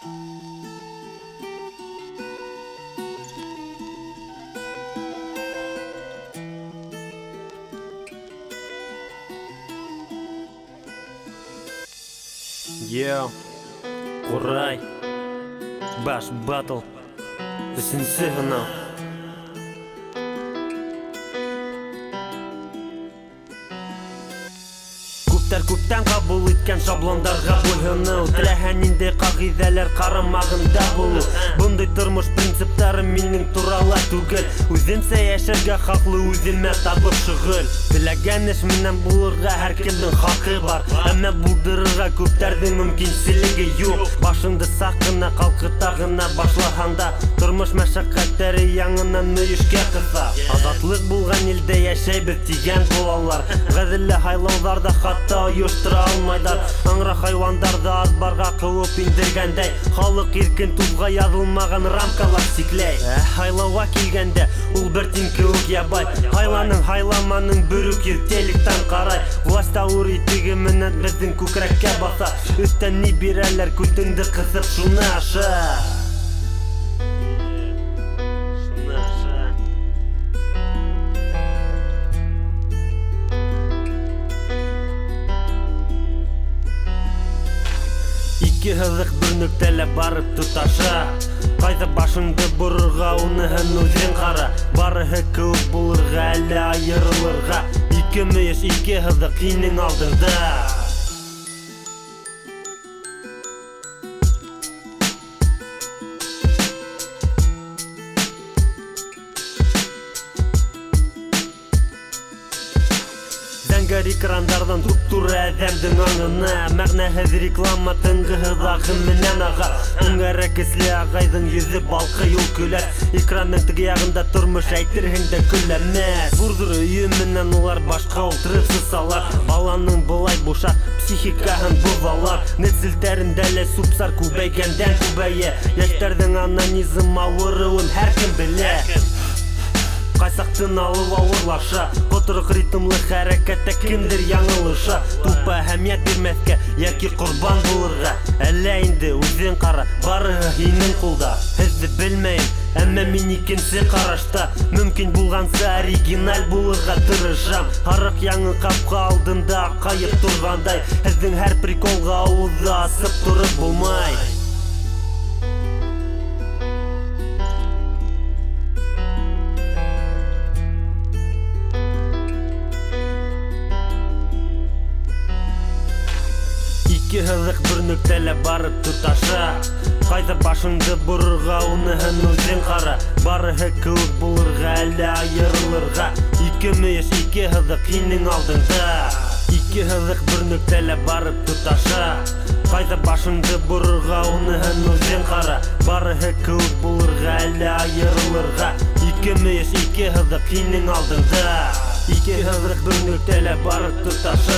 Yo, Курай, Баш Батл, үшінші ғынау. Көптен қабыл еткен шаблондарға бойыну, тіләхәнінде қағиделер қарамағында болу. Бұндай тұрмыш принциптары менің туралы түгел. Өзімсе яшерге хақлы өзіме табып шығыл. Тіләген іш менен бұлырға әркімдің хақы бар. Әмі бұлдырырға көптердің мүмкіншілігі жоқ. Башыңды сақына қалқытағына башлағанда тұрмыш мәшақаттары яңынан мүйішке қыса. Азатлық болған елде яшай бір тиген болалар. Ғәділі хайлаударда хатта ұйыштыра алмайдар. Аңра хайуандарды азбарға қылып индіргендей, халық еркін тұзға язылмаған рамкалар сиклей. Хайлауға келгенде ол бір теңкі ябай. Хайланың хайламаның бүрік ертеліктен қарай. Власта өритігі мінет біздің көкірекке баса. Үстен не берелер көтіңді қысып шуны ашы. Ике хызық бір нүктелі барып тұташа. Қайда башыңды бұрырға уныхын өзен қара. Барығы көк бұлырға әлі айырылырға. Ике мүйіш ике хызық қиының алдыңда. Зәңгәр экрандардан тұп-тұр әдәмдің аңына. Мәғнәһіз реклама түнгі хызағы менен аға. Үңәрі кіслі ағайдың yüzі балқы ел көләр. Экранның тігіяғында тұрмыш әйтіргенде күләмәс. Бұрдыр үйі менен олар башқа олтырып сысалар. Баланың бұлай боша психикаһын бұзалар. Нәсілдерін дәлі супсар көбейгенден көбейе. Яштардың анонизм ауыруын әркім біле. Қайсақтың алып ауырлаша, қотырық ритмлы әрекетті кімдір яңылыша. Тупа әмият бермәске, яки құрбан болырға. Әлі енді өзен қара, барығы енің қолда. Әзді білмейін, әмі мен екенсі қарашта. Мүмкін болғанса оригинал болырға тырышам. Арық яңы қапқа алдында қайып тұрғандай. Әздің әр приколға ауызды асып тұрып болмай. Ике хызық бір нүктелі барып тұташа. Қайда башыңды бұрырға уныхын өзен қара. Барығы көк бұлырға әлі айырылырға. Ике мүйіш ике хызық қиның алдыңда. Ике хызық бір нүктелі барып тұташа. Қайда башыңды бұрырға уныхын өзен қара. Барығы көк бұлырға әлі айырылырға. Ике мүйіш ике хызық қиның алдыңда. Ике хызық бір нүктелі барып тұташа.